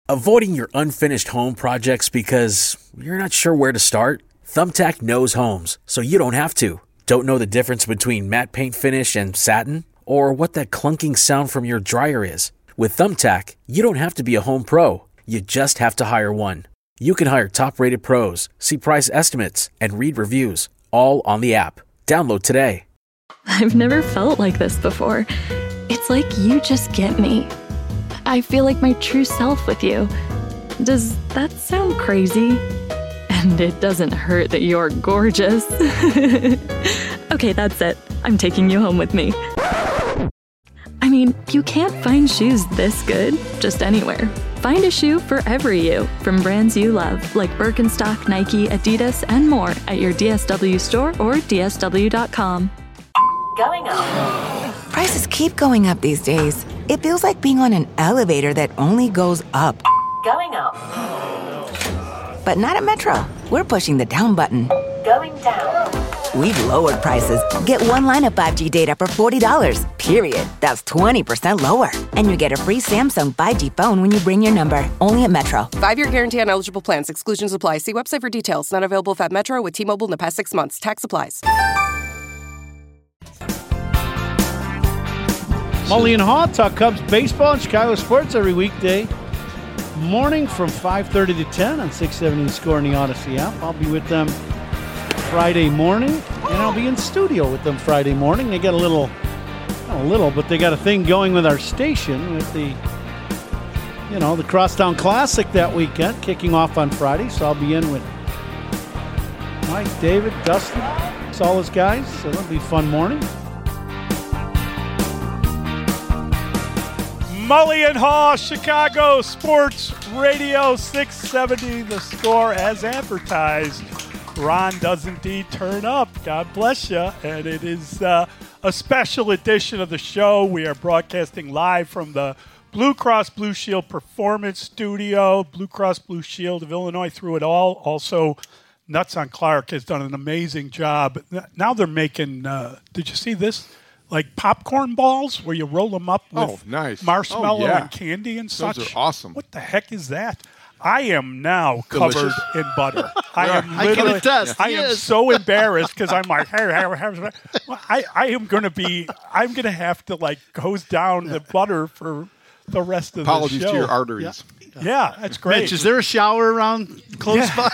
Avoiding your unfinished home projects because you're not sure where to start? Thumbtack knows homes, so you don't have to. Don't know the difference between matte paint finish and satin? Or what that clunking sound from your dryer is? With Thumbtack, you don't have to be a home pro. You just have to hire one. You can hire top-rated pros, see price estimates, and read reviews, all on the app. Download today. I've never felt like this before. It's like you just get me. I feel like my true self with you. Does that sound crazy? And it doesn't hurt that you're gorgeous. Okay, that's it. I'm taking you home with me. I mean, you can't find shoes this good just anywhere. Find a shoe for every you from brands you love, like Birkenstock, Nike, Adidas, and more at your DSW store or DSW.com. Going up. Prices keep going up these days. It feels like being on an elevator that only goes up. Going up. But not at Metro. We're pushing the down button. Going down. We've lowered prices. Get one line of 5G data for $40, period. That's 20% lower. And you get a free Samsung 5G phone when you bring your number. Only at Metro. 5-year guarantee on eligible plans. Exclusions apply. See website for details. Not available if at Metro with T-Mobile in the past 6 months. Tax applies. Mully and Haw talk Cubs baseball and Chicago sports every weekday morning from 5:30 to 10 on 670 The Score in the Odyssey app. I'll be with them Friday morning, and I'll be in studio with them Friday morning. They got but they got a thing going with our station with the Crosstown Classic that weekend, kicking off on Friday. So I'll be in with Mike, David, Dustin, it's all those guys. So it'll be a fun morning. Mully and Haw, Chicago Sports Radio 670, The Score as advertised. Ron does indeed turn up. God bless you. And it is a special edition of the show. We are broadcasting live from the Blue Cross Blue Shield Performance Studio. Blue Cross Blue Shield of Illinois through it all. Also, Nuts on Clark has done an amazing job. Now they're making, did you see this? Like popcorn balls where you roll them up with marshmallow and candy and such. Those are awesome. What the heck is that? I am now covered in butter. I can attest. I am so embarrassed because I'm like, I'm going to have to like hose down the butter for the rest of the show. Apologies to your arteries. Yeah, that's great. Mitch, is there a shower around close by?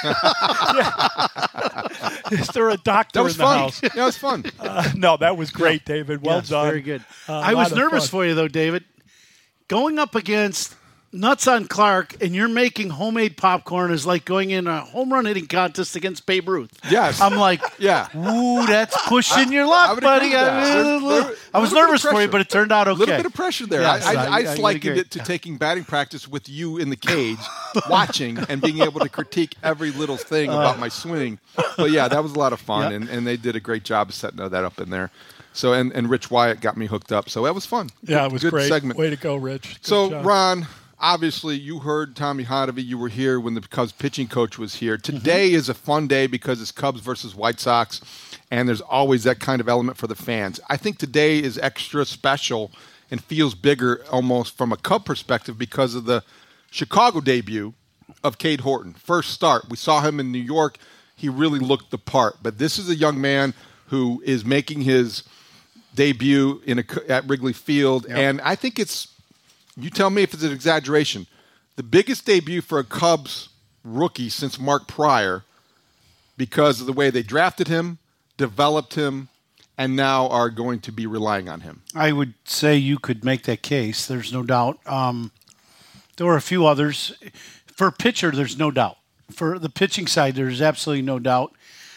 Is there a doctor in the house? That was fun. No, that was great, David. Well done. Very good. I was nervous for you, though, David. Going up against Nuts on Clark, and you're making homemade popcorn is like going in a home run hitting contest against Babe Ruth. Yes. I'm like, ooh, that's pushing your luck, buddy. I was nervous for you, but it turned out okay. A little bit of pressure there. Yes, I likened it to taking batting practice with you in the cage, watching and being able to critique every little thing about my swing. But, yeah, that was a lot of fun, and they did a great job of setting that up in there. So and Rich Wyatt got me hooked up. So that was fun. Yeah, it was good great. Segment. Way to go, Rich. Good job. Ron, obviously you heard Tommy Hotovy. You were here when the Cubs pitching coach was here. Today is a fun day because it's Cubs versus White Sox, and there's always that kind of element for the fans. I think today is extra special and feels bigger almost from a Cub perspective because of the Chicago debut of Cade Horton. First start. We saw him in New York. He really looked the part. But this is a young man who is making his debut at Wrigley Field, and I think it's, you tell me if it's an exaggeration, the biggest debut for a Cubs rookie since Mark Prior because of the way they drafted him, developed him, and now are going to be relying on him. I would say you could make that case. There's no doubt. There were a few others. For a pitcher, there's no doubt. For the pitching side, there's absolutely no doubt.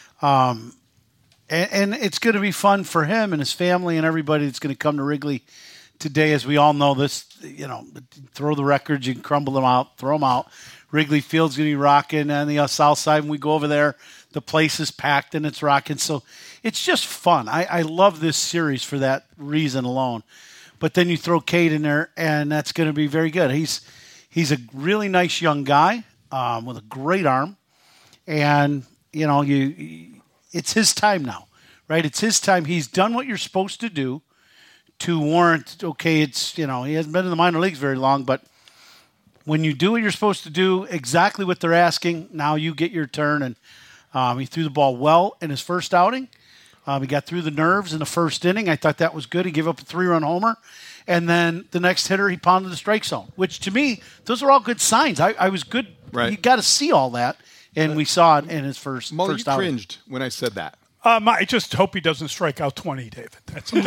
And it's going to be fun for him and his family and everybody that's going to come to Wrigley today. As we all know, this, throw the records, you can crumble them out, throw them out. Wrigley Field's going to be rocking on the south side. When we go over there, the place is packed and it's rocking. So it's just fun. I love this series for that reason alone. But then you throw Cade in there, and that's going to be very good. He's a really nice young guy with a great arm. And, it's his time now, right? It's his time. He's done what you're supposed to do to warrant, he hasn't been in the minor leagues very long, but when you do what you're supposed to do, exactly what they're asking, now you get your turn. And he threw the ball well in his first outing. He got through the nerves in the first inning. I thought that was good. He gave up a 3-run homer. And then the next hitter, he pounded the strike zone, which to me, those are all good signs. I was good. Right. You got to see all that. And we saw it in his first Mully, outing. you cringed when I said that. I just hope he doesn't strike out 20, David. That's all.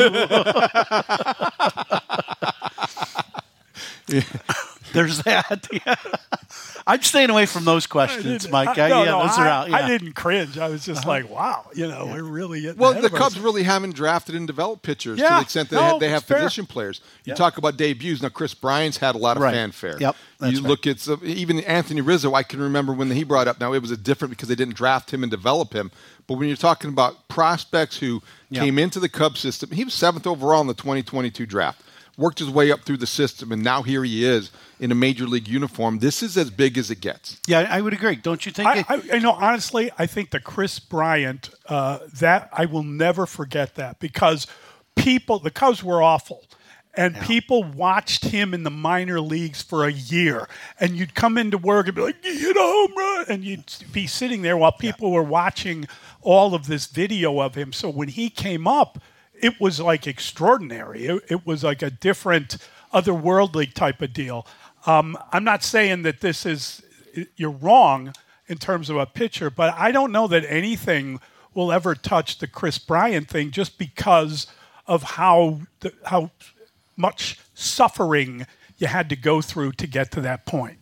Yeah. There's that. Yeah. I'm staying away from those questions, Mike. Those are out. Yeah. I didn't cringe. I was just like, wow, we're really getting Well, ahead the of us. Cubs really haven't drafted and developed pitchers to Yeah. the extent that No, they have it's fair. position players. You Yeah. talk about debuts. Now, Chris Bryant's had a lot of Right. fanfare. Yep, that's You right. look at even Anthony Rizzo, I can remember when he brought up. Now, it was a different because they didn't draft him and develop him. But when you're talking about prospects who came into the Cubs system, he was 7th overall in the 2022 draft. Worked his way up through the system, and now here he is in a major league uniform. This is as big as it gets. Yeah, I would agree. Don't you think? Honestly, I think the Chris Bryant, that I will never forget that because the Cubs were awful. And people watched him in the minor leagues for a year. And you'd come into work and be like, you hit a home run. And you'd be sitting there while people were watching all of this video of him. So when he came up, it was like extraordinary. It was like a different, otherworldly type of deal. I'm not saying that you're wrong in terms of a pitcher, but I don't know that anything will ever touch the Chris Bryant thing just because of how much suffering you had to go through to get to that point.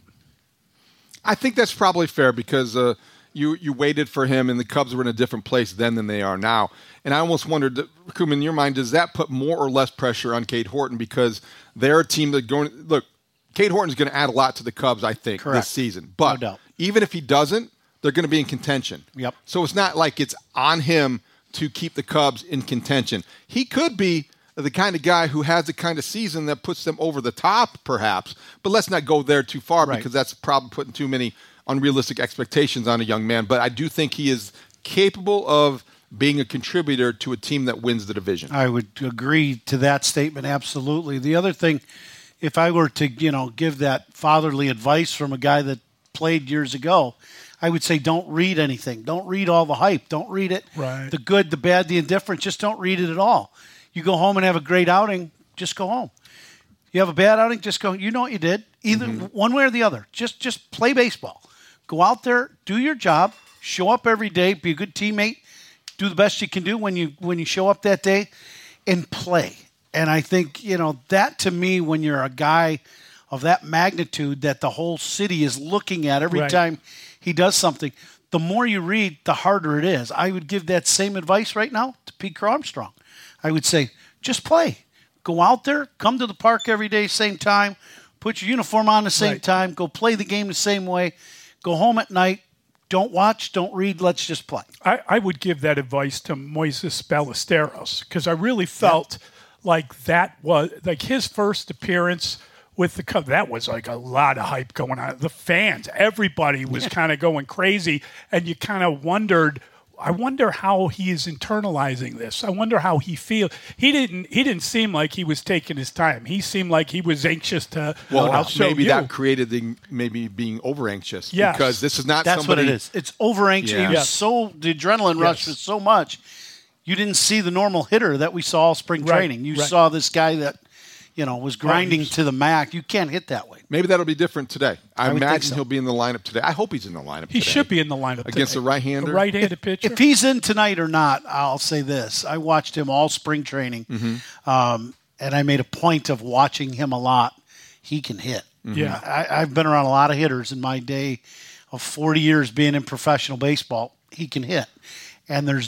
I think that's probably fair because you waited for him, and the Cubs were in a different place then than they are now. And I almost wondered, Koum, in your mind, does that put more or less pressure on Cade Horton because they're a team that look, Cade Horton's going to add a lot to the Cubs, I think, this season. But No doubt. even if he doesn't, they're going to be in contention. Yep. So it's not like it's on him to keep the Cubs in contention. He could be the kind of guy who has the kind of season that puts them over the top, perhaps. But let's not go there too far because that's probably putting too many unrealistic expectations on a young man. But I do think he is capable of being a contributor to a team that wins the division. I would agree to that statement, absolutely. The other thing, if I were to, give that fatherly advice from a guy that played years ago, I would say don't read anything. Don't read all the hype. Don't read it. Right. The good, the bad, the indifferent. Just don't read it at all. You go home and have a great outing, just go home. You have a bad outing, just go. You know what you did. Either one way or the other. Just play baseball. Go out there, do your job, show up every day, be a good teammate, do the best you can do when you show up that day, and play. And I think, that to me, when you're a guy of that magnitude that the whole city is looking at every time he does something, the more you read, the harder it is. I would give that same advice right now to Pete Armstrong. I would say, just play. Go out there, come to the park every day, same time, put your uniform on the same time, go play the game the same way, go home at night, don't watch, don't read, let's just play. I would give that advice to Moises Ballesteros because I really felt like that was like his first appearance with the Cubs. That was like a lot of hype going on. The fans, everybody was kind of going crazy, and you kind of wondered, I wonder how he is internalizing this. I wonder how he feels. He didn't seem like he was taking his time. He seemed like he was anxious to. I'll show maybe you. that created maybe being over anxious. Yes. Because this is not That's somebody. what it is. It's over anxious. Yeah. He was the adrenaline rush was so much. You didn't see the normal hitter that we saw all spring training. You saw this guy that, was grinding to the max. You can't hit that way. Maybe that'll be different today. I would think imagine so. he'll be in the lineup today. I hope he's in the lineup He today. should be in the lineup Against today. the right-hander? A right-handed pitcher. If he's in tonight or not, I'll say this. I watched him all spring training, and I made a point of watching him a lot. He can hit. Yeah. I've been around a lot of hitters in my day of 40 years being in professional baseball. He can hit. And there's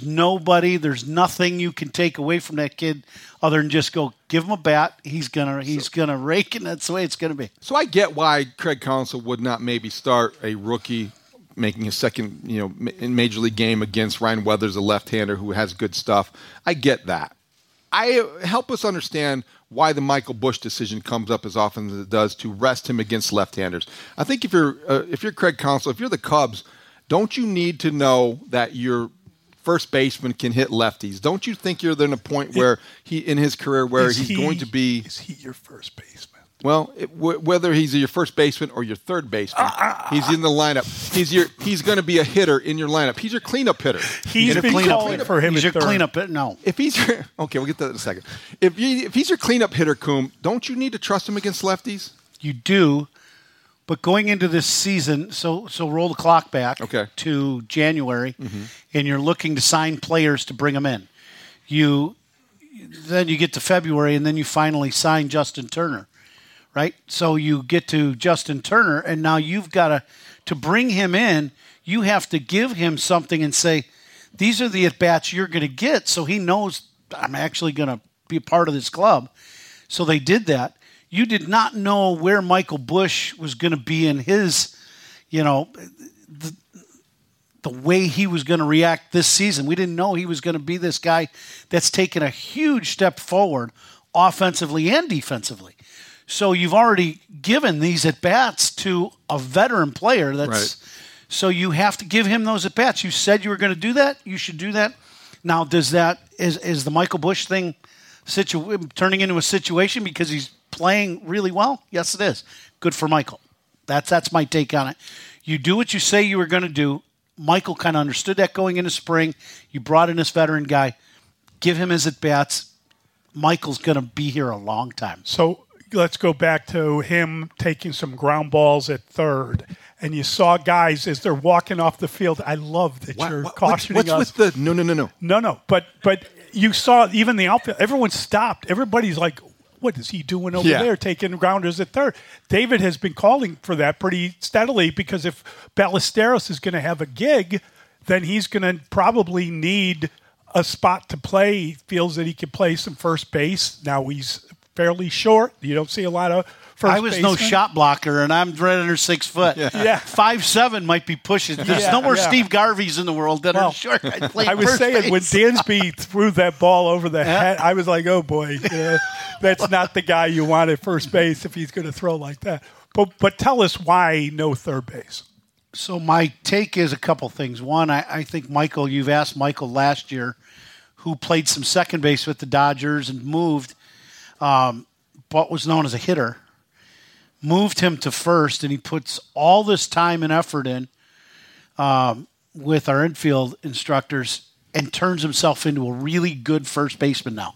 nothing you can take away from that kid other than just go give him a bat. He's gonna rake, and that's the way it's gonna be. So I get why Craig Counsell would not maybe start a rookie making his second, in major league game against Ryan Weathers, a left-hander who has good stuff. I get that. Help us understand why the Michael Busch decision comes up as often as it does to rest him against left-handers. I think if you're Craig Counsell, if you're the Cubs, don't you need to know that your first baseman can hit lefties? Don't you think you're then a point where in his career where he's going to be? Is he your first baseman? Well, whether he's your first baseman or your third baseman, he's in the lineup. He's going to be a hitter in your lineup. He's your cleanup hitter. He's been calling for him. He's your third. cleanup hitter. No. If he's your okay, we'll get to that in a second. If he's your cleanup hitter, Coombe, don't you need to trust him against lefties? You do, but going into this season, so roll the clock back to January, and you're looking to sign players to bring them in. Then you get to February, and then you finally sign Justin Turner. Right? So you get to Justin Turner, and now you've got to bring him in, you have to give him something and say, these are the at-bats you're going to get, so he knows I'm actually going to be a part of this club. So they did that. You did not know where Michael Busch was going to be in his, the way he was going to react this season. We didn't know he was going to be this guy that's taken a huge step forward offensively and defensively. So you've already given these at-bats to a veteran player. So you have to give him those at-bats. You said you were going to do that. You should do that. Now, is the Michael Busch thing turning into a situation because he's playing really well? Yes, it is. Good for Michael. That's my take on it. You do what you say you were going to do. Michael kind of understood that going into spring. You brought in this veteran guy. Give him his at-bats. Michael's going to be here a long time. So let's go back to him taking some ground balls at third. And you saw guys as they're walking off the field. I love that you're cautioning us. What's with the no? No. But you saw even the outfield. Everyone stopped. Everybody's like, what is he doing over there taking grounders at third? David has been calling for that pretty steadily because if Ballesteros is going to have a gig, then he's going to probably need a spot to play. He feels that he can play some first base. Now he's fairly short. You don't see a lot of first I was baseman. no shot blocker, and I'm right under 6 foot. Yeah. 5'7" might be pushing. There's no more Steve Garveys in the world that are short. I was saying when Dansby threw that ball over the head, I was like, oh boy, that's not the guy you want at first base if he's going to throw like that. But tell us why no third base. So my take is a couple things. One, I think Michael, you've asked Michael last year, who played some second base with the Dodgers and moved what was known as a hitter, moved him to first, and he puts all this time and effort in with our infield instructors and turns himself into a really good first baseman now.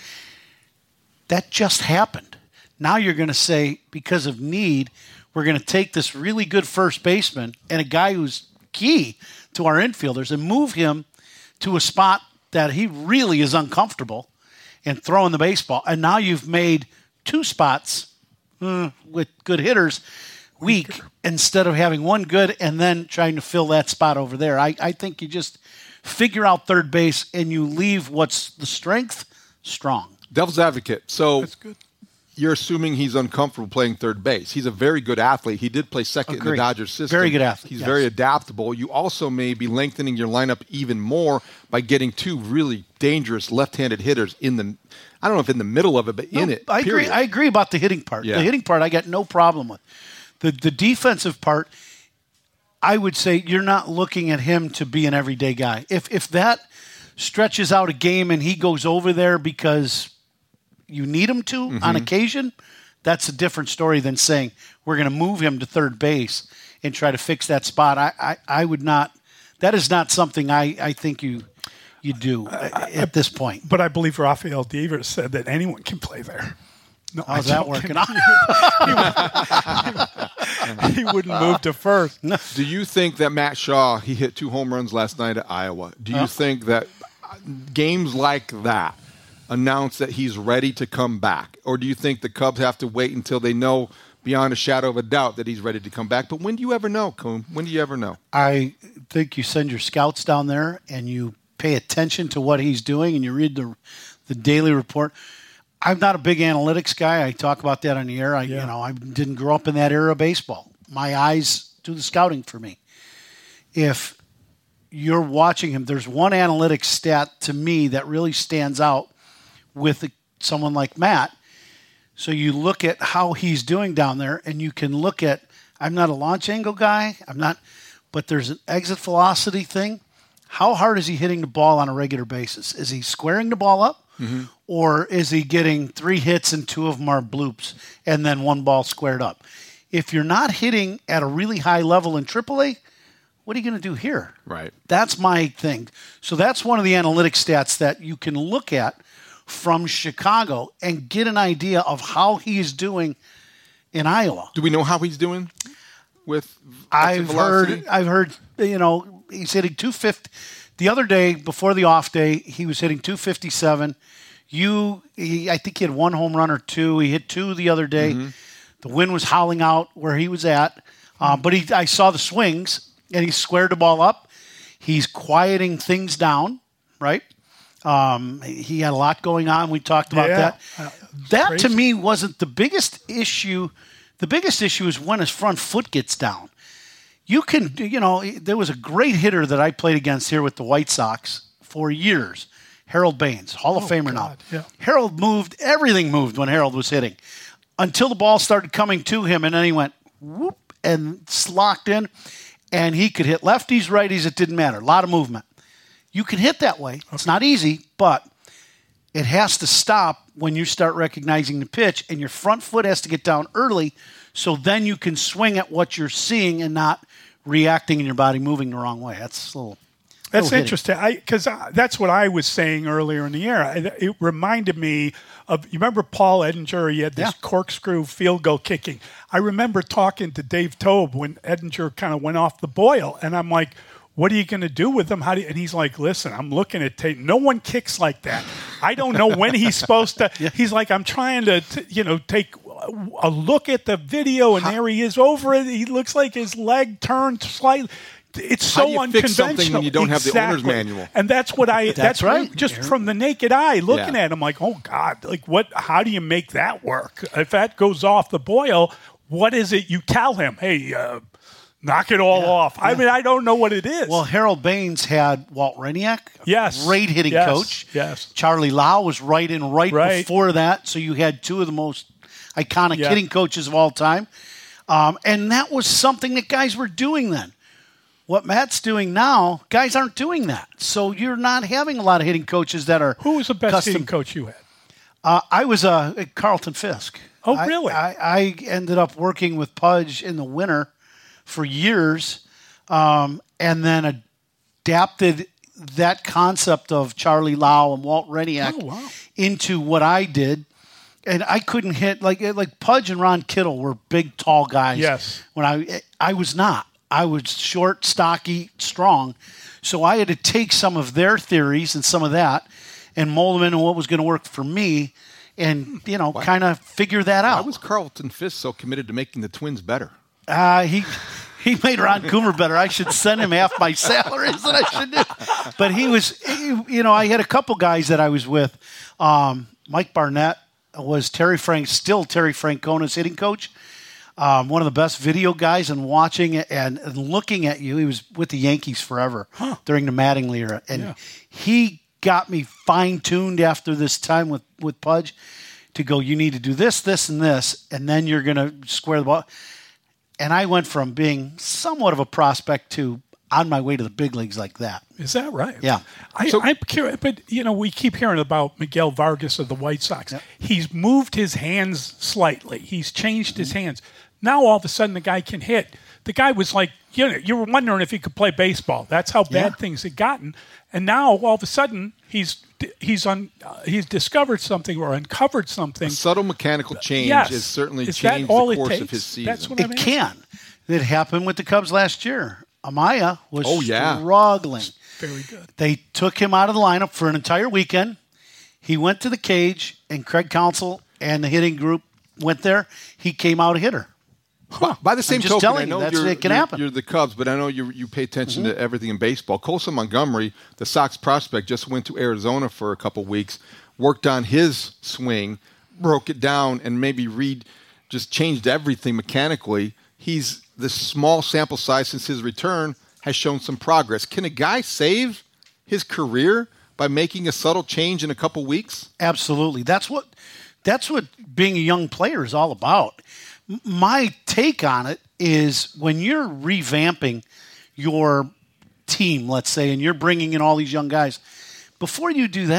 That just happened. Now you're going to say, because of need, we're going to take this really good first baseman and a guy who's key to our infielders and move him to a spot that he really is uncomfortable and throwing the baseball. And now you've made two spots with good hitters weak instead of having one good and then trying to fill that spot over there. I think you just figure out third base and you leave what's the strength strong. Devil's advocate. So that's good. You're assuming he's uncomfortable playing third base. He's a very good athlete. He did play second in the Dodgers system. Very good athlete. He's very adaptable. You also may be lengthening your lineup even more by getting two really dangerous left-handed hitters in the – I don't know if in the middle of it, but in it. I agree about the hitting part. Yeah. The hitting part I got no problem with. The defensive part, I would say you're not looking at him to be an everyday guy. If that stretches out a game and he goes over there because – you need him to on occasion, that's a different story than saying we're going to move him to third base and try to fix that spot. I would not – that is not something I think you do at this point. But I believe Rafael Devers said that anyone can play there. No, how's that working out? He wouldn't move to first. Do you think that Matt Shaw, he hit 2 home runs last night at Iowa. Do you think that games like that announce that he's ready to come back? Or do you think the Cubs have to wait until they know beyond a shadow of a doubt that he's ready to come back? But when do you ever know, Coombe? When do you ever know? I think you send your scouts down there and you pay attention to what he's doing and you read the daily report. I'm not a big analytics guy. I talk about that on the air. I didn't grow up in that era of baseball. My eyes do the scouting for me. If you're watching him, there's one analytics stat to me that really stands out with someone like Matt. So you look at how he's doing down there, and you can look at, I'm not a launch angle guy, but there's an exit velocity thing. How hard is he hitting the ball on a regular basis? Is he squaring the ball up, or is he getting 3 hits and 2 of them are bloops and then 1 ball squared up? If you're not hitting at a really high level in AAA, what are you going to do here? Right. That's my thing. So that's one of the analytic stats that you can look at from Chicago and get an idea of how he's doing in Iowa. Do we know how he's doing with I've heard, he's hitting 250. The other day, before the off day, he was hitting 257. I think he had 1 home run or 2. He hit 2 the other day. The wind was howling out where he was at. But I saw the swings, and he squared the ball up. He's quieting things down, right? He had a lot going on. We talked about that. That, crazy. to me, wasn't the biggest issue. The biggest issue is when his front foot gets down. You can, there was a great hitter that I played against here with the White Sox for years, Harold Baines, Hall of Famer now. Yeah. Harold everything moved when Harold was hitting until the ball started coming to him, and then he went whoop and locked in, and he could hit lefties, righties, it didn't matter. A lot of movement. You can hit that way. It's not easy, but it has to stop when you start recognizing the pitch, and your front foot has to get down early so then you can swing at what you're seeing and not reacting in your body moving the wrong way. That's interesting because that's what I was saying earlier in the year. It reminded me of, you remember Paul Edinger? He had this corkscrew field goal kicking. I remember talking to Dave Tobe when Edinger kind of went off the boil, and I'm like, what are you going to do with him? And he's like, listen, I'm looking at tape. No one kicks like that. I don't know when he's supposed to. He's like, I'm trying to take a look at the video, and there he is over it. He looks like his leg turned slightly. It's so How do you unconventional. fix something when you don't have the owner's manual? And that's what That's right. Just from the naked eye looking at him, like, oh God, like what? How do you make that work? If that goes off the boil, what is it you tell him? Hey, knock it all off. I mean, I don't know what it is. Well, Harold Baines had Walt Reniak, great hitting coach. Yes. Charlie Lau was right before that, so you had 2 of the most iconic hitting coaches of all time. And that was something that guys were doing then. What Matt's doing now, guys aren't doing that. So you're not having a lot of hitting coaches that are Who was the best hitting coach you had? I was Carlton Fisk. Oh, really? I ended up working with Pudge in the winter for years, and then adapted that concept of Charlie Lau and Walt Reniak into what I did. And I couldn't hit like Pudge and Ron Kittle were big, tall guys. Yes. When I was not. I was short, stocky, strong. So I had to take some of their theories and some of that and mold them into what was going to work for me and, kind of figure that out. Why was Carlton Fisk so committed to making the Twins better? He made Ron Coomer better. I should send him half my salary is what I should do. But I had a couple guys that I was with. Mike Barnett was Terry Francona's hitting coach. One of the best video guys, and watching it and looking at you. He was with the Yankees forever during the Mattingly era. And he got me fine-tuned after this time with Pudge to go, you need to do this, this, and this, and then you're going to square the ball. And I went from being somewhat of a prospect to on my way to the big leagues like that. Is that right? Yeah. I'm curious, but we keep hearing about Miguel Vargas of the White Sox. Yep. He's moved his hands slightly. He's changed his hands. Now all of a sudden the guy can hit. The guy was like, you were wondering if he could play baseball. That's how bad things had gotten. And now all of a sudden he's discovered something or uncovered something. A subtle mechanical change has certainly changed the course of his season. That's what it can. It happened with the Cubs last year. Amaya was struggling. Very good. They took him out of the lineup for an entire weekend. He went to the cage, and Craig Counsell and the hitting group went there. He came out a hitter. By the same token, I know it can happen. You're the Cubs, but I know you pay attention to everything in baseball. Colson Montgomery, the Sox prospect, just went to Arizona for a couple weeks, worked on his swing, broke it down, and maybe Reed just changed everything mechanically. He's the small sample size since his return has shown some progress. Can a guy save his career by making a subtle change in a couple weeks? Absolutely. That's what being a young player is all about. My take on it is when you're revamping your team, let's say, and you're bringing in all these young guys, before you do that,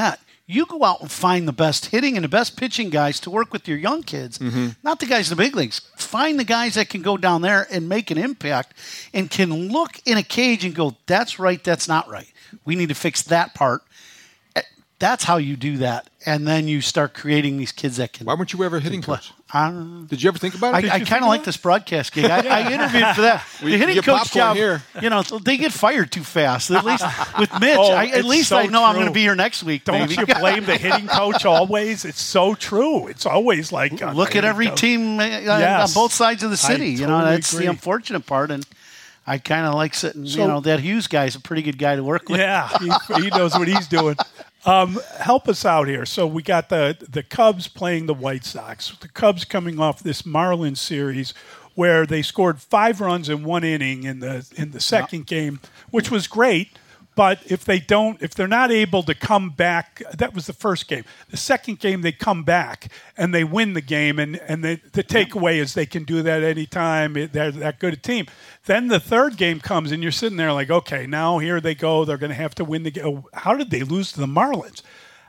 You go out and find the best hitting and the best pitching guys to work with your young kids, not the guys in the big leagues. Find the guys that can go down there and make an impact and can look in a cage and go, that's right, that's not right. We need to fix that part. That's how you do that. And then you start creating these kids that can. Why weren't you ever a hitting coach? Did you ever think about it? I kind of like this broadcast gig. I interviewed for that. The hitting coach job, here. They get fired too fast. At least with Mitch, I know I'm going to be here next week. Don't you blame the hitting coach always? It's so true. It's always like look at every team on both sides of the city. Totally that's agree. the unfortunate part. And I kind of like sitting. That Hughes guy is a pretty good guy to work with. Yeah, he knows what he's doing. Help us out here. So we got the Cubs playing the White Sox. The Cubs coming off this Marlins series where they scored 5 runs in 1 inning in the second game, which was great. But if they're not able to come back, that was the first game. The second game, they come back and they win the game. And the takeaway is they can do that anytime. They're that good a team. Then the third game comes and you're sitting there like, okay, now here they go. They're going to have to win the game. How did they lose to the Marlins?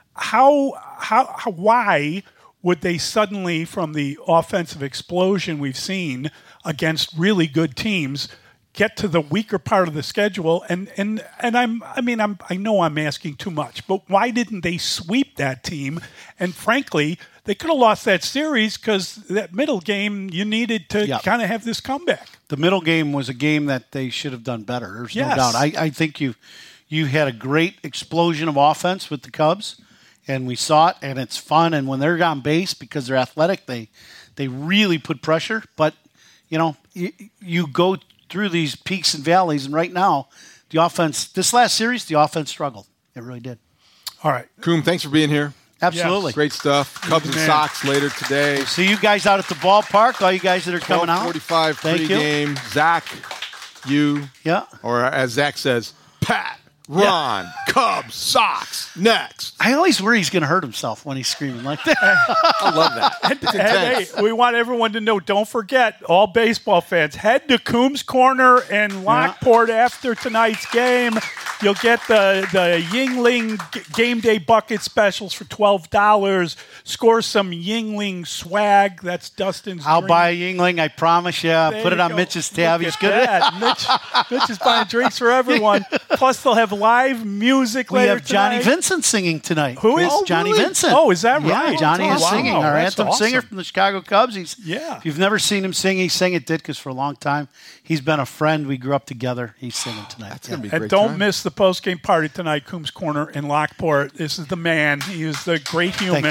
Why would they suddenly, from the offensive explosion we've seen against really good teams, get to the weaker part of the schedule? And I know I'm asking too much, but why didn't they sweep that team? And frankly, they could have lost that series because that middle game, you needed to kind of have this comeback. The middle game was a game that they should have done better. There's no doubt. I think you had a great explosion of offense with the Cubs, and we saw it, and it's fun. And when they're on base, because they're athletic, they really put pressure. But, you go through these peaks and valleys, and right now, the offense, this last series, the offense struggled. It really did. All right. Coom, thanks for being here. Absolutely. Yes. Great stuff. Cubs and Sox later today. See you guys out at the ballpark, all you guys that are coming out. 12:45 pregame. Zach, or as Zach says, Pat, Ron, Cubs, Sox, next. I always worry he's going to hurt himself when he's screaming like that. I love that. Hey, we want everyone to know, don't forget, all baseball fans, head to Coombs Corner and Lockport after tonight's game. You'll get the Yuengling game day bucket specials for $12. Score some Yuengling swag. That's Dustin's I'll dream. buy a Yuengling, I promise you. Put it on Mitch's tab. He's good at that. Mitch is buying drinks for everyone. Plus, they'll have live music We later have Johnny tonight. Vincent singing tonight. Who is? Johnny Really? Vincent. Oh, is that right? Yeah, Johnny is singing. Our That's anthem singer awesome. from the Chicago Cubs. If you've never seen him sing, he sang at Ditka's for a long time. He's been a friend. We grew up together. He's singing tonight. That's going to be a great And don't time. miss the post-game party tonight, Coombs Corner in Lockport. This is the man. He is the great human.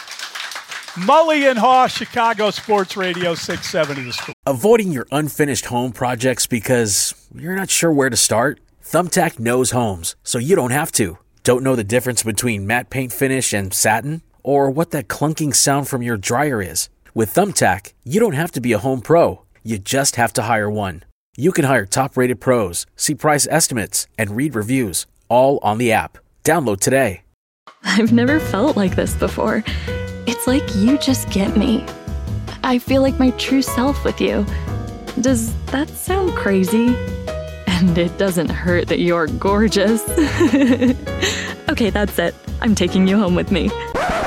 Mully and Haw, Chicago Sports Radio 670 The Score. Avoiding your unfinished home projects because you're not sure where to start? Thumbtack knows homes, so you don't have to. Don't know the difference between matte paint finish and satin? Or what that clunking sound from your dryer is? With Thumbtack, you don't have to be a home pro. You just have to hire one. You can hire top-rated pros, see price estimates, and read reviews, all on the app. Download today. I've never felt like this before. It's like you just get me. I feel like my true self with you. Does that sound crazy? And it doesn't hurt that you're gorgeous. Okay, that's it. I'm taking you home with me.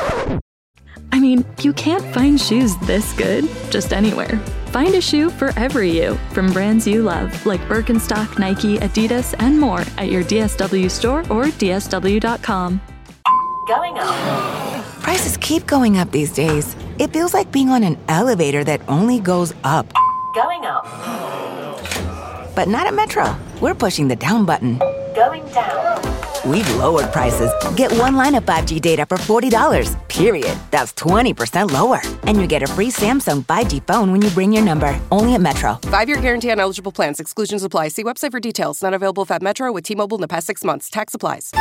I mean, you can't find shoes this good just anywhere. Find a shoe for every you from brands you love, like Birkenstock, Nike, Adidas, and more at your DSW store or DSW.com. Going up. Prices keep going up these days. It feels like being on an elevator that only goes up. Going up. But not at Metro. We're pushing the down button. Going down. We've lowered prices. Get one line of 5G data for $40, period. That's 20% lower. And you get a free Samsung 5G phone when you bring your number. Only at Metro. 5-year guarantee on eligible plans. Exclusions apply. See website for details. Not available if at Metro with T-Mobile in the past 6 months. Tax applies.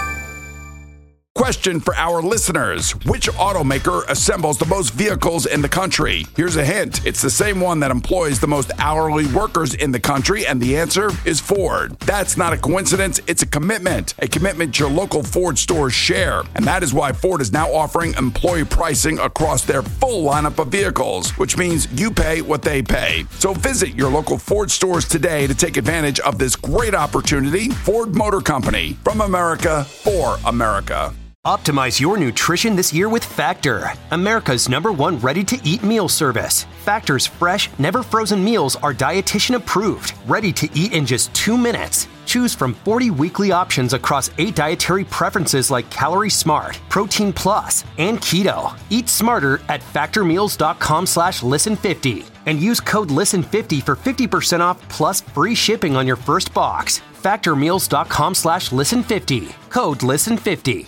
Question for our listeners. Which automaker assembles the most vehicles in the country? Here's a hint. It's the same one that employs the most hourly workers in the country, and the answer is Ford. That's not a coincidence. It's a commitment your local Ford stores share. And that is why Ford is now offering employee pricing across their full lineup of vehicles, which means you pay what they pay. So visit your local Ford stores today to take advantage of this great opportunity. Ford Motor Company, from America, for America. Optimize your nutrition this year with Factor, America's #1 ready-to-eat meal service. Factor's fresh, never-frozen meals are dietitian approved, ready to eat in just 2 minutes. Choose from 40 weekly options across 8 dietary preferences like Calorie Smart, Protein Plus, and Keto. Eat smarter at factormeals.com/listen50 and use code LISTEN50 for 50% off plus free shipping on your first box. Factormeals.com/listen50. Code LISTEN50.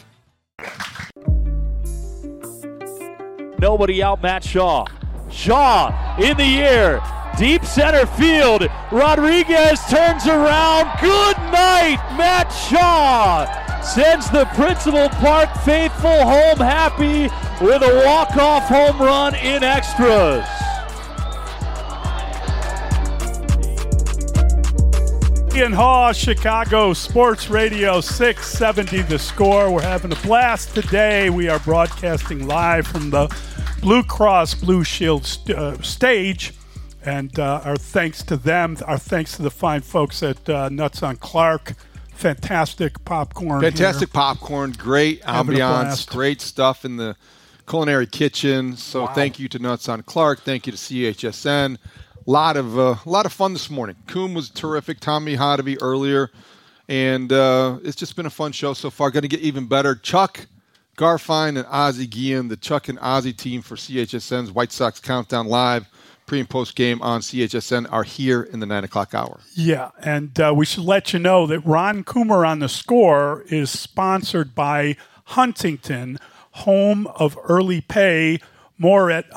Nobody out, Matt Shaw. Shaw in the air, deep center field. Rodriguez turns around. Good night, Matt Shaw. Sends the Principal Park faithful home happy with a walk-off home run in extras. Ian Haw, Chicago Sports Radio 670 The Score. We're having a blast today. We are broadcasting live from the Blue Cross Blue Shield stage. And our thanks to them. Our thanks to the fine folks at Nuts on Clark. Fantastic popcorn. Fantastic here. Popcorn. Great ambiance. Great stuff in the culinary kitchen. So Thank you to Nuts on Clark. Thank you to CHSN. A lot of fun this morning. Coom was terrific. Tommy Hotovy earlier. And it's just been a fun show so far. Going to get even better. Chuck Garfine and Ozzie Guillen, the Chuck and Ozzie team for CHSN's White Sox Countdown Live, pre- and post-game on CHSN, are here in the 9 o'clock hour. Yeah, and we should let you know that Ron Coomer on The Score is sponsored by Huntington, home of early pay. More at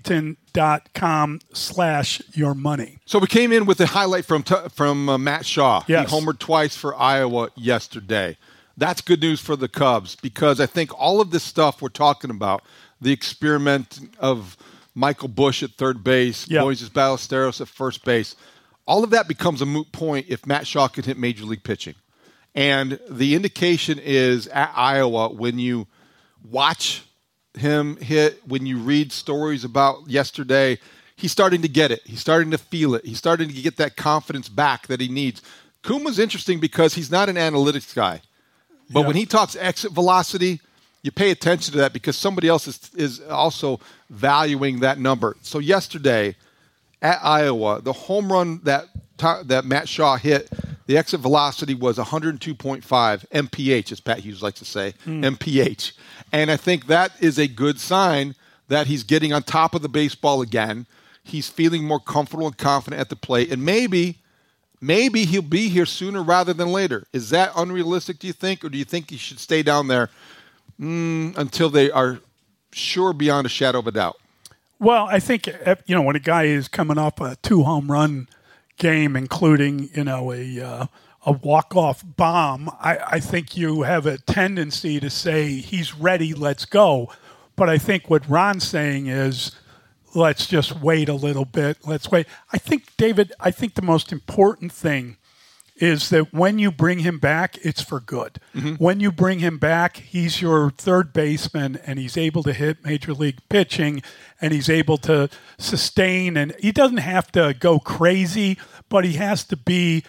huntington.com/yourmoney. So we came in with a highlight from Matt Shaw. Yes. He homered twice for Iowa yesterday. That's good news for the Cubs because I think all of this stuff we're talking about, the experiment of Michael Busch at third base, Moises Ballesteros at first base, all of that becomes a moot point if Matt Shaw can hit major league pitching. And the indication is at Iowa, when you watch him hit, when you read stories about yesterday, he's starting to get it. He's starting to feel it. He's starting to get that confidence back that he needs. Kuma's interesting because he's not an analytics guy. But when he talks exit velocity, you pay attention to that because somebody else is also valuing that number. So yesterday at Iowa, the home run that Matt Shaw hit, the exit velocity was 102.5 MPH, as Pat Hughes likes to say, MPH. And I think that is a good sign that he's getting on top of the baseball again. He's feeling more comfortable and confident at the plate. And maybe he'll be here sooner rather than later. Is that unrealistic, do you think? Or do you think he should stay down there until they are sure beyond a shadow of a doubt? Well, I think, when a guy is coming off a 2-home run game, including, a walk-off bomb, I think you have a tendency to say he's ready, let's go. But I think what Ron's saying is, let's just wait a little bit. Let's wait. I think, David, the most important thing is that when you bring him back, it's for good. Mm-hmm. When you bring him back, he's your third baseman, and he's able to hit major league pitching, and he's able to sustain. And he doesn't have to go crazy, but he has to be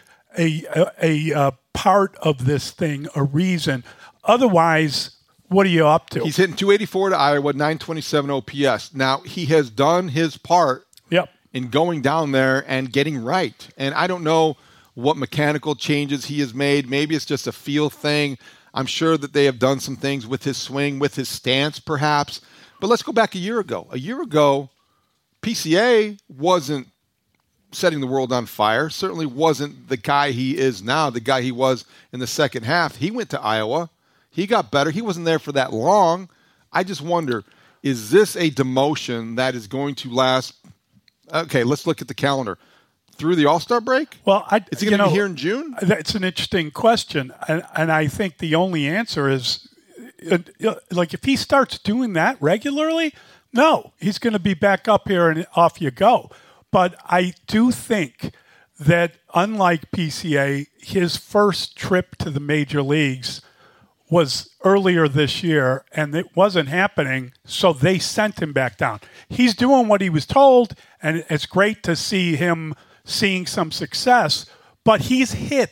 a part of this thing, a reason. Otherwise, what are you up to? He's hitting 284 to Iowa, 927 OPS. Now, he has done his part in going down there and getting right. And I don't know what mechanical changes he has made. Maybe it's just a feel thing. I'm sure that they have done some things with his swing, with his stance perhaps. But let's go back a year ago. A year ago, PCA wasn't setting the world on fire. Certainly wasn't the guy he is now, the guy he was in the second half. He went to Iowa. He got better. He wasn't there for that long. I just wonder, is this a demotion that is going to last? Okay, let's look at the calendar. Through the All-Star break? Well, is he going to be here in June? That's an interesting question. And I think the only answer is, if he starts doing that regularly, no, he's going to be back up here and off you go. But I do think that unlike PCA, his first trip to the major leagues was earlier this year, and it wasn't happening, so they sent him back down. He's doing what he was told, and it's great to see him seeing some success, but he's hit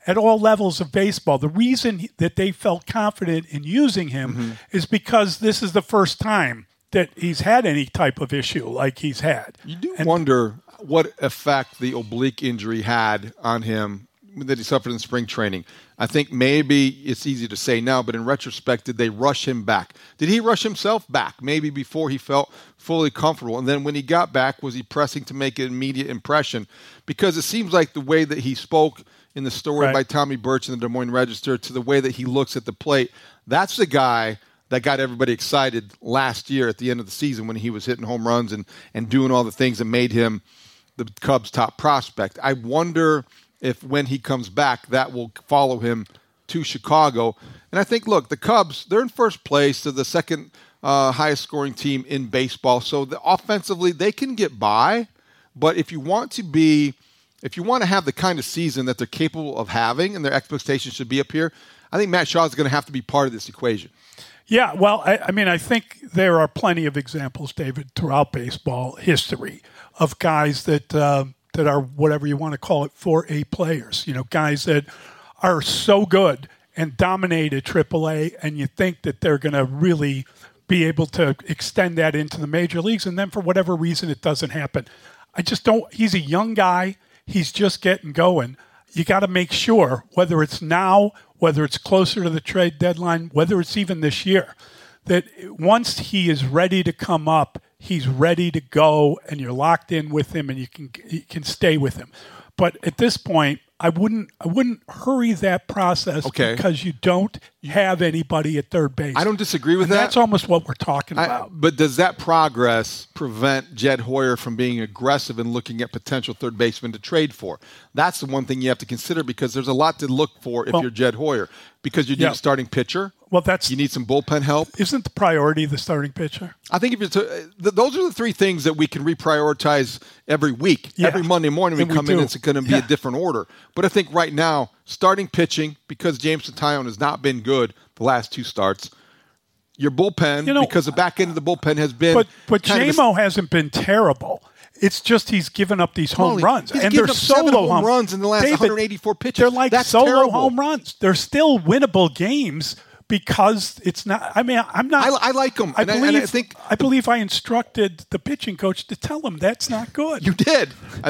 at all levels of baseball. The reason that they felt confident in using him is because this is the first time that he's had any type of issue like he's had. You do wonder what effect the oblique injury had on him that he suffered in spring training. I think maybe it's easy to say now, but in retrospect, did they rush him back? Did he rush himself back maybe before he felt fully comfortable? And then when he got back, was he pressing to make an immediate impression? Because it seems like the way that he spoke in the story by Tommy Birch in the Des Moines Register to the way that he looks at the plate, that's the guy that got everybody excited last year at the end of the season when he was hitting home runs and doing all the things that made him the Cubs' top prospect. I wonder if when he comes back, that will follow him to Chicago. And I think, look, the Cubs, they're in first place. They're the second highest scoring team in baseball. So offensively, they can get by. But if you want to have the kind of season that they're capable of having and their expectations should be up here, I think Matt Shaw is going to have to be part of this equation. Yeah, well, I think there are plenty of examples, David, throughout baseball history of guys that are whatever you want to call it, 4A players. You know, guys that are so good and dominate at AAA, and you think that they're going to really be able to extend that into the major leagues, and then for whatever reason it doesn't happen. I just don't. He's a young guy. He's just getting going. You got to make sure, whether it's now, whether it's closer to the trade deadline, whether it's even this year, that once he is ready to come up, he's ready to go, and you're locked in with him, and you can stay with him. But at this point, I wouldn't hurry that process because you don't have anybody at third base. I don't disagree with that. That's almost what we're talking about. But does that progress prevent Jed Hoyer from being aggressive and looking at potential third baseman to trade for? That's the one thing you have to consider because there's a lot to look for if you're Jed Hoyer. Because you need a starting pitcher. Well, you need some bullpen help. Isn't the priority the starting pitcher? I think those are the three things that we can reprioritize every week. Yeah. Every Monday morning we come in, it's going to be a different order. But I think right now, starting pitching, because Jameson Taillon has not been good the last two starts. Your bullpen, because the back end of the bullpen has been. But JMO hasn't been terrible. It's just he's given up these home runs. And they're solo home runs in the last 184 pitches. They're like solo home runs. They're still winnable games because it's not. I mean, I'm not. I like them. I believe I instructed the pitching coach to tell him that's not good. You did. I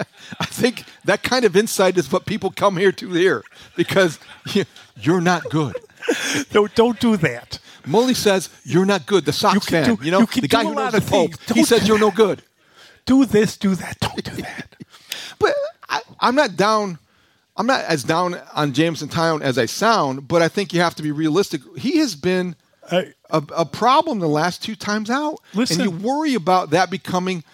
think that kind of insight is what people come here to hear because you're not good. Don't do that. Mully says you're not good. The Sox fan, the guy who knows the Pope, he says you're no good. Do this, do that. Don't do that. But I'm not down. I'm not as down on Jameson Taillon as I sound, but I think you have to be realistic. He has been a problem the last two times out. Listen, and you worry about that becoming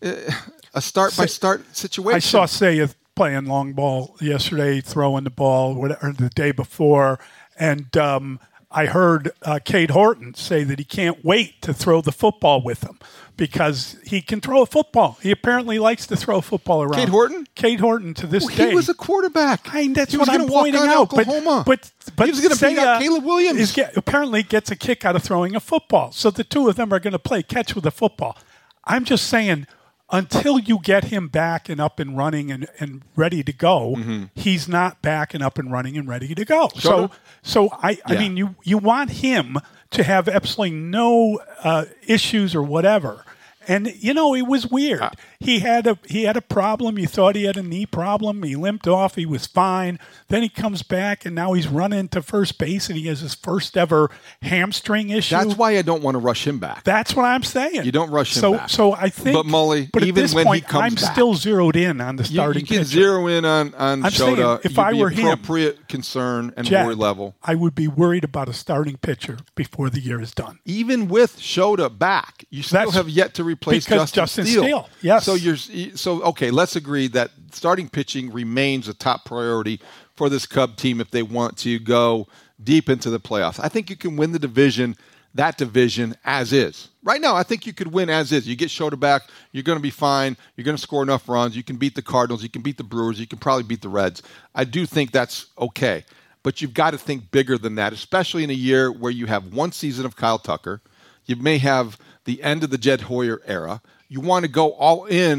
a start-by-start situation. I saw Seiya playing long ball yesterday, throwing the ball or the day before, and I heard Cade Horton say that he can't wait to throw the football with him because he can throw a football. He apparently likes to throw a football around. Cade Horton? Cade Horton to this day. He was a quarterback. That's what I'm pointing out. Oklahoma. But he was going to beat out Caleb Williams. Apparently gets a kick out of throwing a football. So the two of them are going to play catch with a football. I'm just saying, until you get him back and up and running and ready to go, he's not back and up and running and ready to go. So I mean, you want him to have absolutely no issues or whatever. And, it was weird. He had a problem. You thought he had a knee problem. He limped off. He was fine. Then he comes back, and now he's running to first base, and he has his first ever hamstring issue. That's why I don't want to rush him back. That's what I'm saying. You don't rush him back. So I think. But Mully, but even at this when point, he comes I'm back, still zeroed in on the starting pitcher. You can zero in on Shota. If I were him, appropriate concern and Jack, worry level. I would be worried about a starting pitcher before the year is done. Even with Shota back, you still have yet to replace Justin Steele. Yes. So okay, let's agree that starting pitching remains a top priority for this Cub team if they want to go deep into the playoffs. I think you can win that division as is. Right now, I think you could win as is. You get Shota back, you're going to be fine. You're going to score enough runs. You can beat the Cardinals. You can beat the Brewers. You can probably beat the Reds. I do think that's okay. But you've got to think bigger than that, especially in a year where you have one season of Kyle Tucker. You may have the end of the Jed Hoyer era. You want to go all in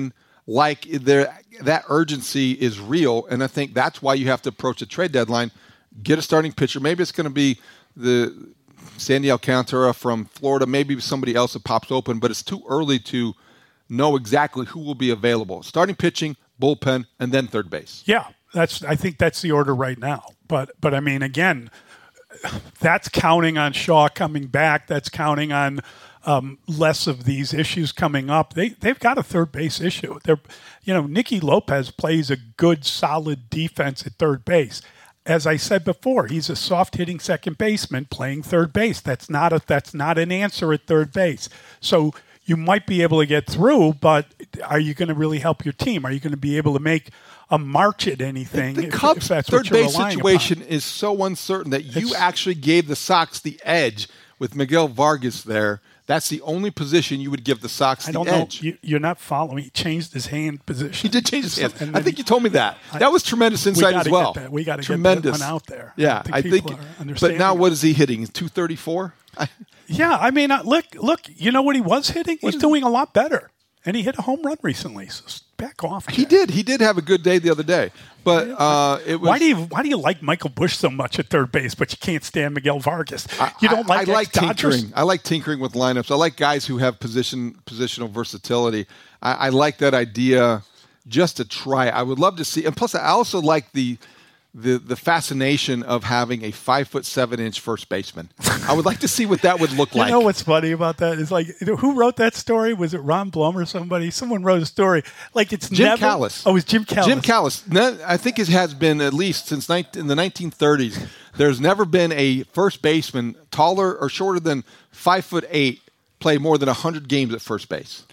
like that urgency is real, and I think that's why you have to approach the trade deadline, get a starting pitcher. Maybe it's going to be the Sandy Alcantara from Florida, maybe somebody else that pops open, but it's too early to know exactly who will be available. Starting pitching, bullpen, and then third base. Yeah, I think that's the order right now. But I mean, again, that's counting on Shaw coming back. That's counting on less of these issues coming up. They've got a third base issue. Nicky Lopez plays a good, solid defense at third base. As I said before, he's a soft-hitting second baseman playing third base. That's not an answer at third base. So you might be able to get through, but are you going to really help your team? Are you going to be able to make a march at anything? The Cubs' third base situation is so uncertain that you actually gave the Sox the edge with Miguel Vargas there. That's the only position you would give the Sox the edge. You're not following. He changed his hand position. He did change his hand. I think you told me that. That was tremendous insight as well. We got to get that one out there. Yeah, I think. But now what is he hitting? 234? Yeah, I mean, look. You know what he was hitting? He's doing a lot better, and he hit a home run recently. So back off. He did. He did have a good day the other day. But it was. Why do you like Michael Busch so much at third base, but you can't stand Miguel Vargas? You don't like. I like tinkering. I like tinkering with lineups. I like guys who have positional versatility. I like that idea. Just to try. I would love to see. And plus, I also like the fascination of having a 5'7" first baseman. I would like to see what that would look like. You know what's funny about that is who wrote that story? Was it Ron Blum or somebody? Someone wrote a story it's Jim Callis. Oh, it was Jim Callis. Jim Callis. I think it has been at least since in the 1930s. There's never been a first baseman taller or shorter than 5'8" play more than 100 games at first base.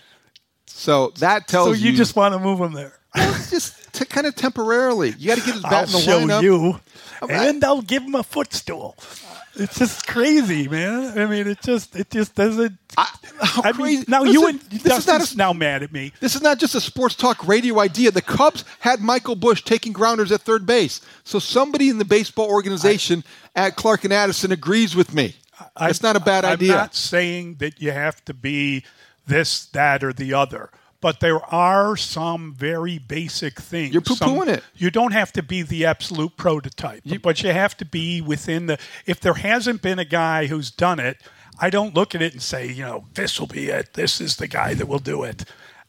So that tells you. So you just want to move him there. Well, just kind of temporarily. You got to get his bat in the lineup. I'll show you, and I'll give him a footstool. It's just crazy, man. I mean, it just doesn't. How crazy! Now this is now mad at me. This is not just a sports talk radio idea. The Cubs had Michael Busch taking grounders at third base, so somebody in the baseball organization at Clark and Addison agrees with me. It's not a bad idea. I'm not saying that you have to be this, that, or the other. But there are some very basic things. You're poo-pooing it. You don't have to be the absolute prototype, but you have to be within the. If there hasn't been a guy who's done it, I don't look at it and say, this will be it. This is the guy that will do it.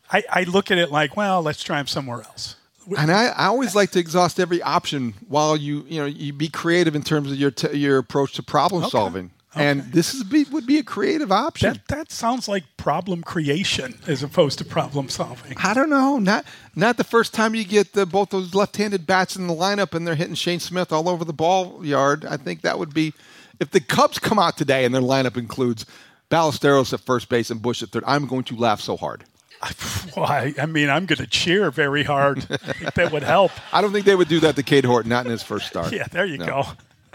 I look at it like, well, let's try him somewhere else. And I always like to exhaust every option while you be creative in terms of your approach to problem solving. Okay. And this would be a creative option. That sounds like problem creation as opposed to problem solving. I don't know. Not the first time you get both those left-handed bats in the lineup and they're hitting Shane Smith all over the ball yard. I think that would be – if the Cubs come out today and their lineup includes Ballesteros at first base and Busch at third, I'm going to laugh so hard. Well, I mean, I'm going to cheer very hard. I think that would help. I don't think they would do that to Cade Horton, not in his first start. Yeah, there you go.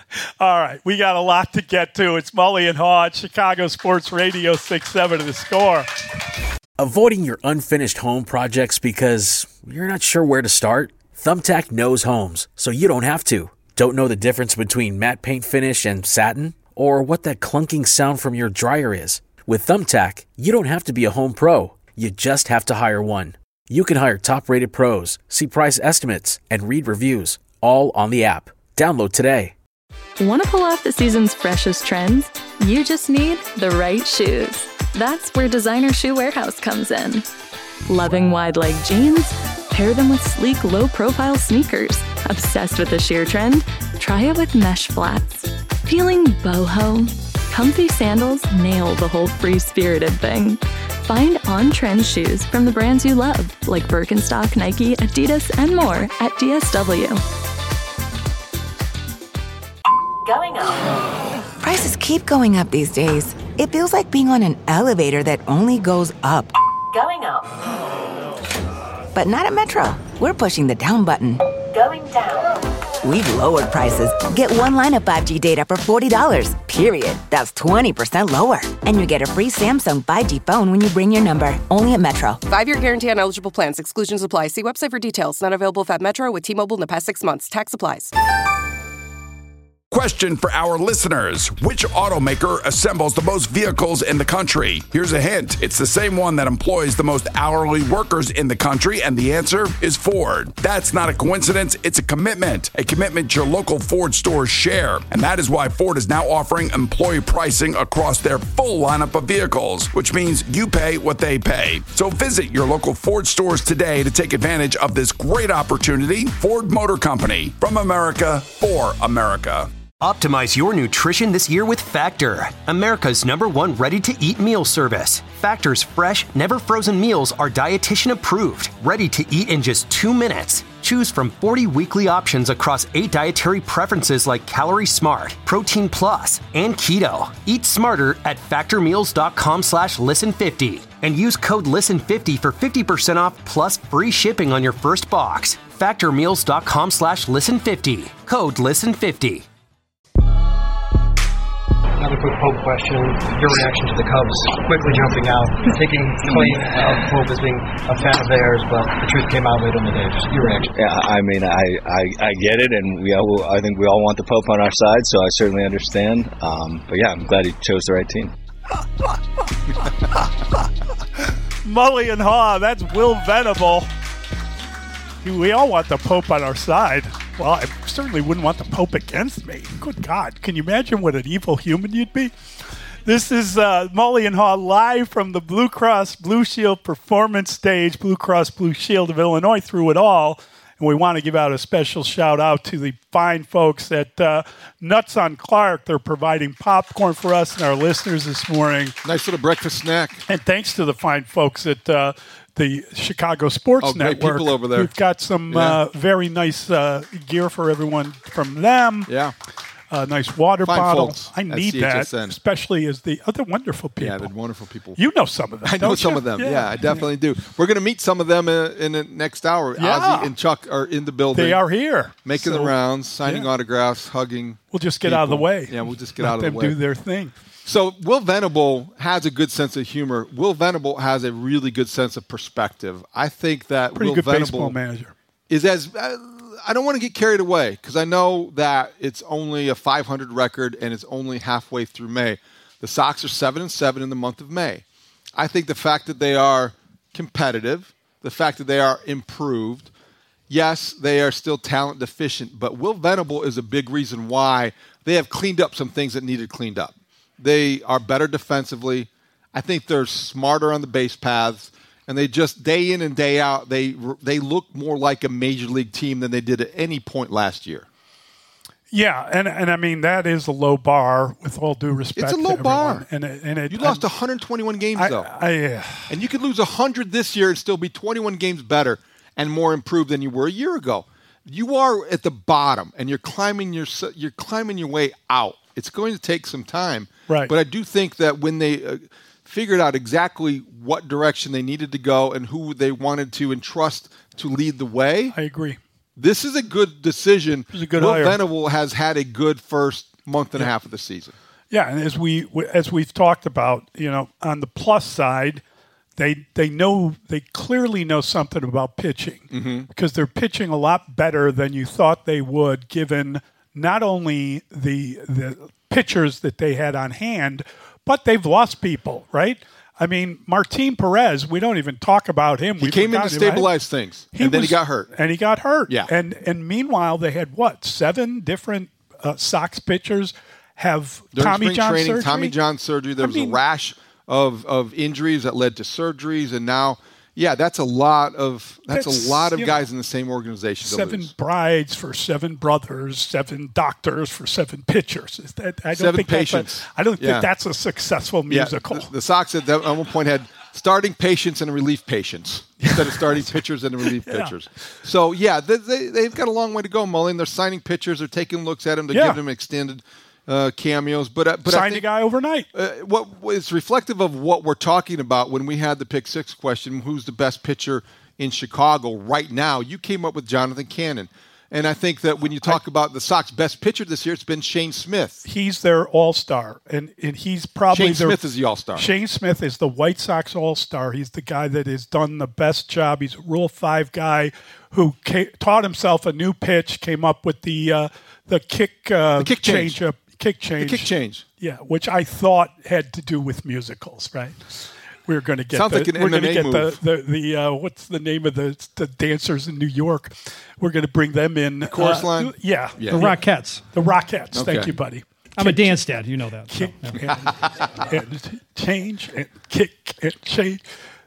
All right, we got a lot to get to. It's Mully and Haw at Chicago Sports Radio 670 The Score. Avoiding your unfinished home projects because you're not sure where to start? Thumbtack knows homes, so you don't have to. Don't know the difference between matte paint finish and satin? Or what that clunking sound from your dryer is? With Thumbtack, you don't have to be a home pro. You just have to hire one. You can hire top-rated pros, see price estimates, and read reviews, all on the app. Download today. Want to pull off the season's freshest trends? You just need the right shoes. That's where Designer Shoe Warehouse comes in. Loving wide-leg jeans? Pair them with sleek, low-profile sneakers. Obsessed with the sheer trend? Try it with mesh flats. Feeling boho? Comfy sandals nail the whole free-spirited thing. Find on-trend shoes from the brands you love, like Birkenstock, Nike, Adidas, and more at DSW. Going up. Prices keep going up these days. It feels like being on an elevator that only goes up. Going up. But not at Metro. We're pushing the down button. Going down. We've lowered prices. Get one line of 5G data for $40, period. That's 20% lower. And you get a free Samsung 5G phone when you bring your number. Only at Metro. 5-year guarantee on eligible plans. Exclusions apply. See website for details. Not available at Metro with T-Mobile in the past 6 months. Tax applies. Question for our listeners. Which automaker assembles the most vehicles in the country? Here's a hint. It's the same one that employs the most hourly workers in the country, and the answer is Ford. That's not a coincidence. It's a commitment your local Ford stores share. And that is why Ford is now offering employee pricing across their full lineup of vehicles, which means you pay what they pay. So visit your local Ford stores today to take advantage of this great opportunity. Ford Motor Company, from America for America. Optimize your nutrition this year with Factor, America's #1 ready-to-eat meal service. Factor's fresh, never frozen meals are dietitian approved, ready to eat in just 2 minutes. Choose from 40 weekly options across 8 dietary preferences like Calorie Smart, Protein Plus, and Keto. Eat smarter at factormeals.com/listen50 and use code LISTEN50 for 50% off plus free shipping on your first box. Factormeals.com/listen50. Code LISTEN50. Another quick Pope question. Your reaction to the Cubs quickly jumping out, taking claim of Pope as being a fan of theirs, but the truth came out late in the day. Just your reaction. Yeah, I mean, I get it, and I think we all want the Pope on our side, so I certainly understand. But yeah, I'm glad he chose the right team. Mully and Haw, that's Will Venable. We all want the Pope on our side. Well, I certainly wouldn't want the Pope against me. Good God. Can you imagine what an evil human you'd be? This is Mully and Haw live from the Blue Cross Blue Shield Performance Stage. Blue Cross Blue Shield of Illinois through it all. And we want to give out a special shout out to the fine folks at Nuts on Clark. They're providing popcorn for us and our listeners this morning. Nice little breakfast snack. And thanks to the fine folks at the Chicago Sports Network. Great people over there. We've got some very nice gear for everyone from them. Yeah. A nice water Fine bottle. folks I need that, especially as the other wonderful people. Yeah, they're wonderful people. You know some of them. I know some of them. Yeah, I definitely do. We're going to meet some of them in the next hour. Yeah. Ozzy and Chuck are in the building. They are here. Making the rounds, signing autographs, hugging. We'll just get out of the way. Yeah, we'll just get out of the way. Let them do their thing. So Will Venable has a good sense of humor. Will Venable has a really good sense of perspective. I think that Pretty Will good Venable baseball manager is as I don't want to get carried away because I know that it's only a 500 record and it's only halfway through May. The Sox are 7-7 in the month of May. I think the fact that they are competitive, the fact that they are improved, yes, they are still talent deficient, but Will Venable is a big reason why they have cleaned up some things that needed cleaned up. They are better defensively. I think they're smarter on the base paths. And they just, day in and day out, they look more like a major league team than they did at any point last year. Yeah, and I mean, that is a low bar, with all due respect. It's a low bar. And you lost 121 games, though. And you could lose 100 this year and still be 21 games better and more improved than you were a year ago. You are at the bottom, and you're climbing your way out. It's going to take some time. Right. But I do think that when they figured out exactly what direction they needed to go and who they wanted to entrust to lead the way. I agree. This is a good decision. It was a good Will hire. Venable has had a good first month and a half of the season. Yeah, and as we've talked about, on the plus side, they clearly know something about pitching because they're pitching a lot better than you thought they would, given not only the pitchers that they had on hand, but they've lost people, right? I mean, Martin Perez, we don't even talk about him. He came in to stabilize things, and then he got hurt. And he got hurt. Yeah. And meanwhile, they had, 7 different Sox pitchers have Tommy John surgery? Tommy John surgery. There was a rash of injuries that led to surgeries, and now... Yeah, that's a lot of guys in the same organization. 7 brides for 7 brothers, 7 doctors for 7 pitchers. I don't think that's a successful musical. Yeah, the Sox at one point had starting patients and relief patients instead of starting pitchers and relief pitchers. So they've got a long way to go, Mullen. They're signing pitchers. They're taking looks at them to give them extended cameos, but signed a guy overnight. What is reflective of what we're talking about when we had the pick 6 question: who's the best pitcher in Chicago right now? You came up with Jonathan Cannon. And I think that when you talk about the Sox best pitcher this year, it's been Shane Smith. He's their all-star, and he's probably Shane Smith is the all-star. Shane Smith is the White Sox all-star. He's the guy that has done the best job. He's a Rule 5 guy who taught himself a new pitch, came up with the kick change. Kick change. Yeah, which I thought had to do with musicals, right? We're going to get Sounds like an MMA move. the what's the name of the dancers in New York? We're going to bring them in. The chorus line? Yeah. The Rockettes. The Rockettes. Okay. Thank you, buddy. I'm a dance dad. You know that. Kick and change and kick and change.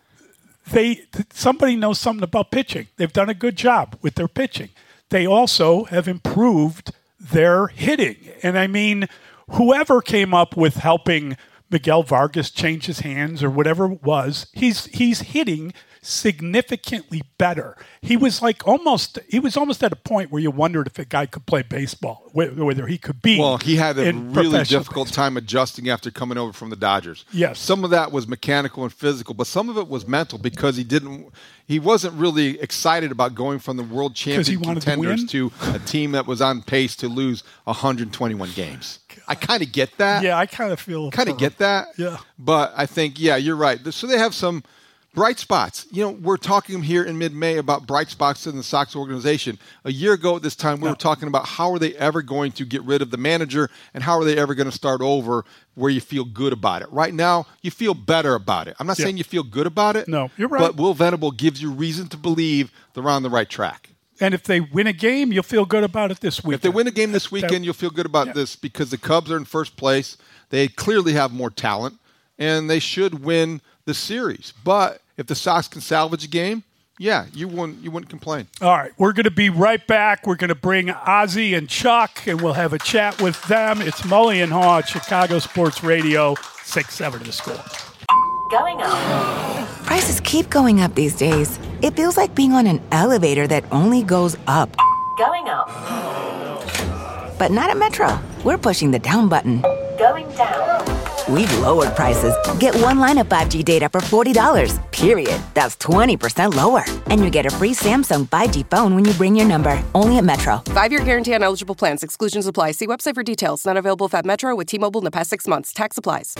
Somebody knows something about pitching. They've done a good job with their pitching. They also have improved their hitting. And I mean, whoever came up with helping Miguel Vargas change his hands or whatever it was, he's hitting significantly better. He was almost at a point where you wondered if a guy could play baseball, whether he could be. Well, he had a really difficult time adjusting after coming over from the Dodgers. Yes. Some of that was mechanical and physical, but some of it was mental because he wasn't really excited about going from the world champion contenders to a team that was on pace to lose 121 games. I kind of get that. Yeah, I kind of get that. Yeah. But I think, you're right. So they have some bright spots. We're talking here in mid-May about bright spots in the Sox organization. A year ago at this time, we were talking about how are they ever going to get rid of the manager and how are they ever going to start over where you feel good about it. Right now, you feel better about it. I'm not saying you feel good about it. No, you're right. But Will Venable gives you reason to believe they're on the right track. And if they win a game, you'll feel good about it this weekend. If they win a game this weekend, you'll feel good about this because the Cubs are in first place. They clearly have more talent, and they should win the series. But if the Sox can salvage a game, you wouldn't complain. All right, we're going to be right back. We're going to bring Ozzie and Chuck, and we'll have a chat with them. It's Mully and Haw at Chicago Sports Radio, 6-7 The Score. Going up. Prices keep going up these days. It feels like being on an elevator that only goes up. Going up. But not at Metro. We're pushing the down button. Going down. We've lowered prices. Get one line of 5G data for $40, period. That's 20% lower. And you get a free Samsung 5G phone when you bring your number. Only at Metro. 5-year guarantee on eligible plans. Exclusions apply. See website for details. Not available at Metro with T-Mobile in the past 6 months. Tax applies.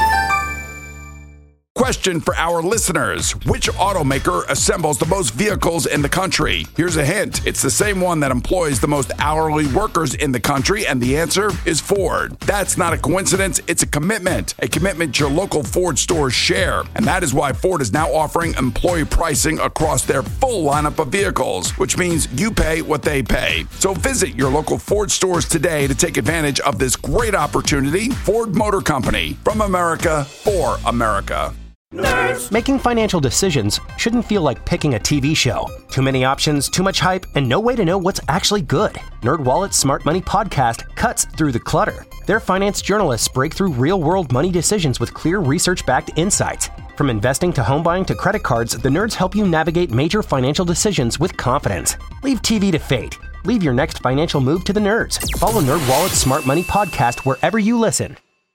Question for our listeners. Which automaker assembles the most vehicles in the country? Here's a hint. It's the same one that employs the most hourly workers in the country, and the answer is Ford. That's not a coincidence. It's a commitment your local Ford stores share. And that is why Ford is now offering employee pricing across their full lineup of vehicles, which means you pay what they pay. So visit your local Ford stores today to take advantage of this great opportunity. Ford Motor Company, from America for America. Nerds. Making financial decisions shouldn't feel like picking a TV show. Too many options, too much hype, and no way to know what's actually good. NerdWallet's Smart Money Podcast cuts through the clutter. Their finance journalists break through real-world money decisions with clear research-backed insights. From investing to home buying to credit cards, the nerds help you navigate major financial decisions with confidence. Leave TV to fate. Leave your next financial move to the nerds. Follow NerdWallet's Smart Money Podcast wherever you listen.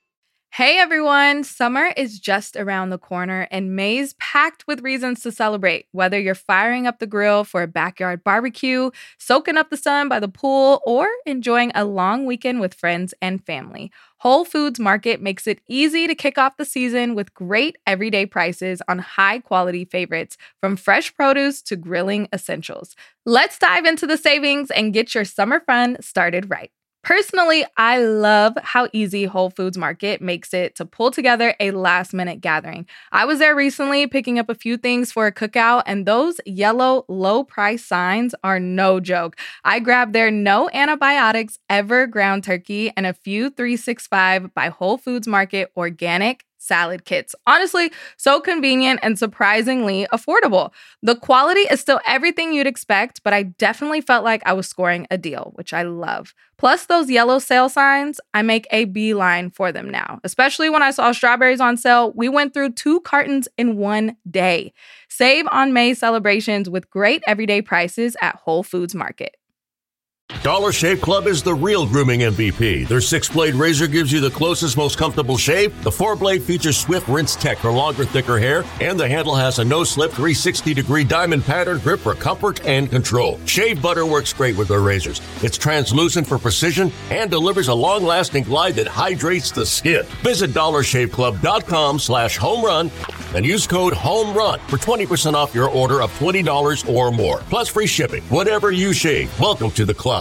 Hey everyone, summer is just around the corner and May's packed with reasons to celebrate. Whether you're firing up the grill for a backyard barbecue, soaking up the sun by the pool, or enjoying a long weekend with friends and family, Whole Foods Market makes it easy to kick off the season with great everyday prices on high-quality favorites, from fresh produce to grilling essentials. Let's dive into the savings and get your summer fun started right. Personally, I love how easy Whole Foods Market makes it to pull together a last-minute gathering. I was there recently picking up a few things for a cookout, and those yellow low-price signs are no joke. I grabbed their no antibiotics ever ground turkey and a few 365 by Whole Foods Market organic salad kits. Honestly, so convenient and surprisingly affordable. The quality is still everything you'd expect, but I definitely felt like I was scoring a deal, which I love. Plus those yellow sale signs, I make a beeline for them now. Especially when I saw strawberries on sale, we went through 2 cartons in one day. Save on May celebrations with great everyday prices at Whole Foods Market. Dollar Shave Club is the real grooming MVP. Their 6-blade razor gives you the closest, most comfortable shave. The 4-blade features Swift Rinse Tech for longer, thicker hair, and the handle has a no-slip 360-degree diamond pattern grip for comfort and control. Shave butter works great with their razors. It's translucent for precision and delivers a long-lasting glide that hydrates the skin. Visit DollarShaveClub.com/homerun and use code HOMERUN for 20% off your order of $20 or more, plus free shipping. Whatever you shave, welcome to the club.